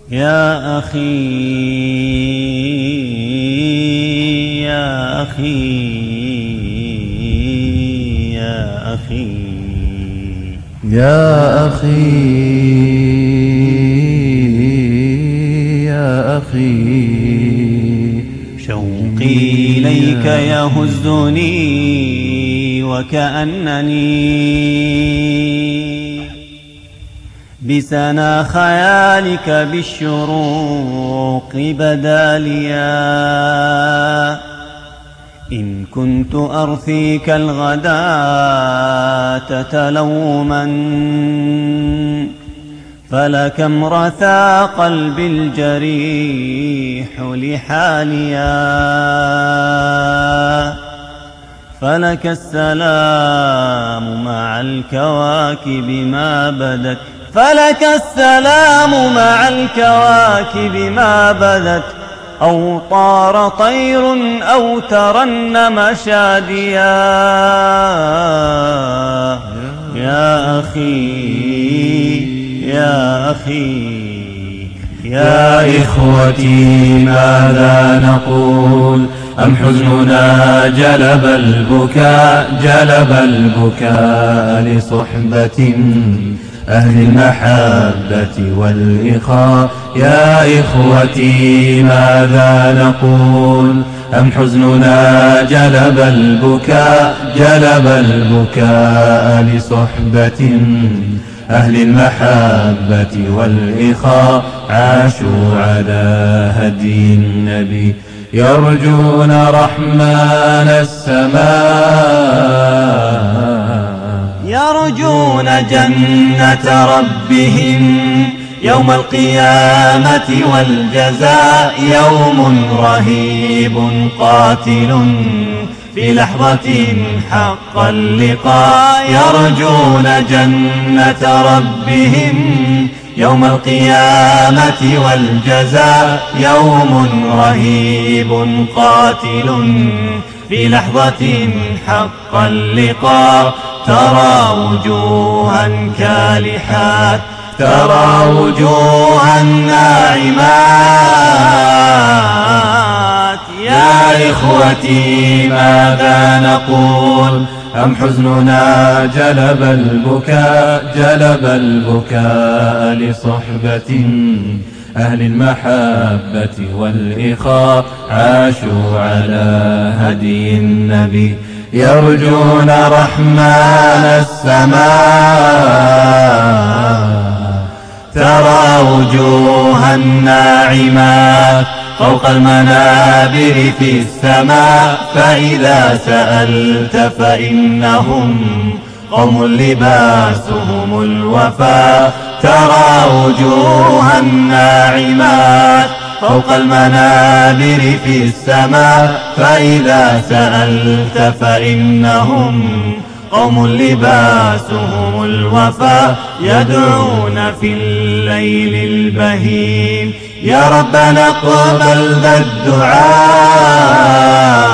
يا أخي يا أخي يا أخي يا أخي يا أخي شوقي إليك يهزني وكأنني بسنا خيالك بالشروق بداليا إن كنت أرثيك الغداة تلوما فلكم رثى قلبي الجريح لحاليا فلك السلام مع الكواكب ما بدت فلك السلام مع الكواكب ما بدت أو طار طير أو ترنم شاديا يا أخي يا أخي يا إخوتي ماذا نقول أم حزننا جلب البكاء لصحبة أهل المحبة والإخاء يا إخوتي ماذا نقول أم حزننا جلب البكاء لصحبة أهل المحبة والإخاء عاشوا على هدي النبي يرجون رحمن السماء يرجون جنة ربهم يوم القيامة والجزاء يوم رهيب قاتل في لحظة حق اللقاء يرجون جنة ربهم يوم القيامة والجزاء يوم رهيب قاتل في لحظة حق اللقاء ترى وجوها كالحات ترى وجوها ناعمات يا إخوتي ماذا نقول أم حزننا جلب البكاء لصحبة أهل المحبة والإخاء عاشوا على هدي النبي يرجون رحمن السماء ترى وجوها ناعمات فوق المنابر في السماء فإذا سألت فإنهم قوم لباسهم الوفاء ترى وجوها ناعمات فوق المنابر في السماء فإذا سألت فإنهم قوم لباسهم الوفاء يدعون في الليل البهيم يا ربنا اقبل ذا الدعاء